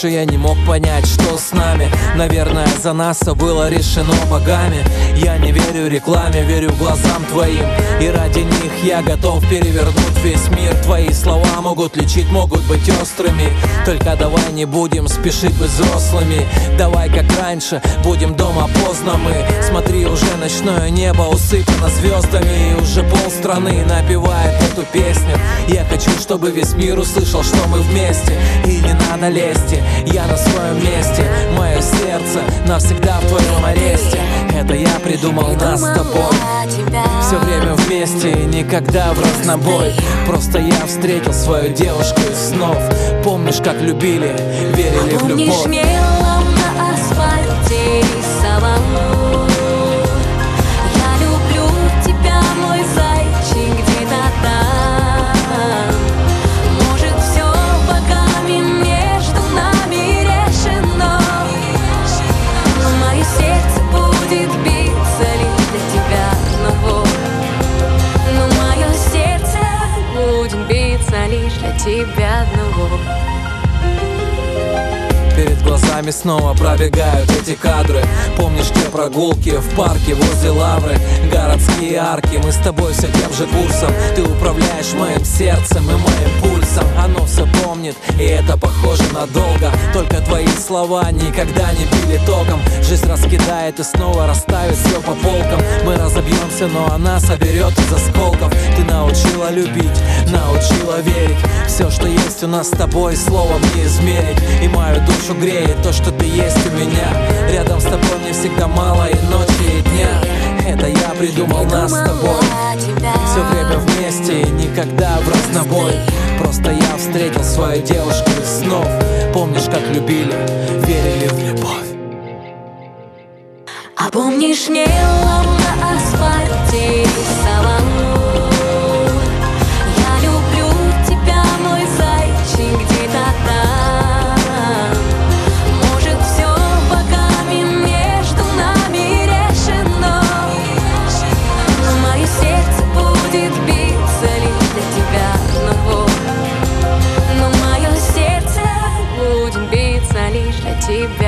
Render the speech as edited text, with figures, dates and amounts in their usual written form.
раньше я не мог понять, что с нами. Наверное, за нас все было решено богами. Я не верю рекламе, верю глазам твоим, и ради них я готов перевернуть весь мир. Твои слова могут лечить, могут быть острыми. Только давай не будем спешить быть взрослыми. Давай как раньше, будем дома поздно мы. Смотри, уже ночное небо усыпано звездами, и уже полстраны напевает эту песню. Я хочу, чтобы весь мир услышал, что мы вместе. И не надо лезть, я на своем месте. Мое сердце навсегда в твоем аресте. Это я придумал нас с тобой. Все время вместе и никогда в разнобой. Просто я встретил свою девушку из снов. Помнишь, как любили, верили в любовь. Помнишь, мелом на асфальте рисовал. Я люблю тебя, мой зайчик, где-то там. Может, все богами между нами решено, но мое сердце будет биться лишь для тебя одного. Но мое сердце будет биться лишь для тебя одного. Перед глазами снова пробегают эти кадры. Помнишь те прогулки в парке возле Лавры? Городские арки, мы с тобой все тем же курсом. Ты управляешь моим сердцем и моим пульсом. Оно все помнит, и это похоже надолго. Только твои слова никогда не били током. Жизнь раскидает и снова расставит все по полкам. Мы разобьемся, но она соберет из осколков. Ты научила любить, научила верить. Все, что есть у нас с тобой, словом не измерить. И мою душу греет то, что ты есть у меня. Рядом с тобой мне всегда мало и ночи, и дня. Это я придумал нас с тобой. Все время вместе и никогда в разнобой. Просто я встретил свою девушку из снов. Помнишь, как любили, верили в любовь. А помнишь, мелом на асфальте рисовал. Я люблю тебя, мой зайчик, где-то там. Может, все богами между нами решено, но мое сердце будет биться лишь для тебя одного. Но мое сердце будет биться лишь для тебя.